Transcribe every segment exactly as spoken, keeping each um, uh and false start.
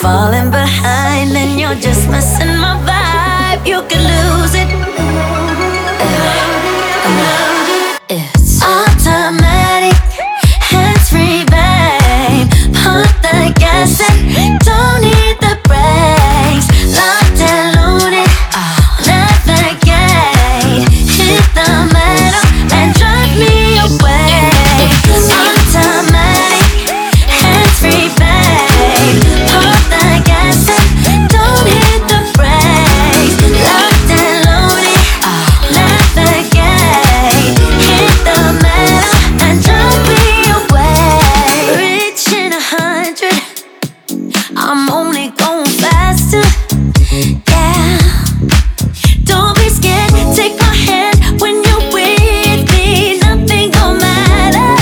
falling behind, then you're just missing my vibe. You could lose it. It's automatic, hands-free, babe. Pump the gas and don't need the brakes. Locked and loaded, navigate. Hit the metal and drive me away. Automatic, hands-free, babe. Pump the gas and don't hit the brakes. Locked and loaded, navigate. Hit the metal and drive me away. Reaching a hundred, I'm only going faster. Yeah, don't be scared, take my hand when you're with me. Nothing gon' matter.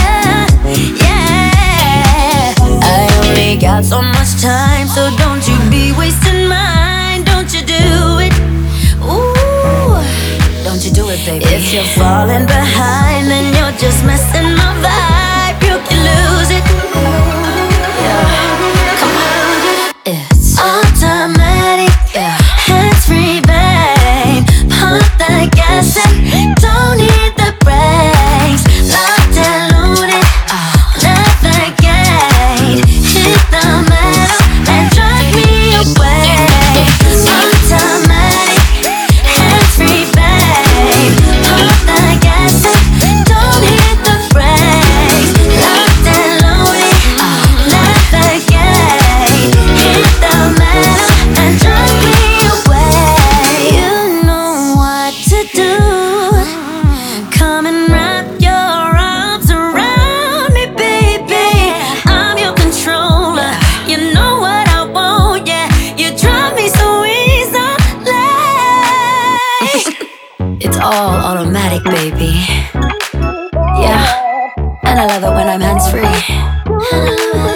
Yeah, I only got so much time, so don't you be wasting mine. Don't you do it. Ooh, don't you do it, baby. If you're falling behind, then you're just missing my vibe. You can lose it. Yeah, come on. It's automatic, yeah. Hands-free, babe. Pump the gas and don't need the brakes. Locked and loaded, navigate. Hit the metal and drive me away. Automatic, hands-free, babe. Pump the gas and don't hit the brakes. Locked and loaded, navigate. Hit the metal and drive me away. You know what to do. Come and wrap your arms around me, baby. I'm your controller. You know what I want, yeah. You drive me so easily. It's all automatic, baby. Yeah, and I love it when I'm hands-free.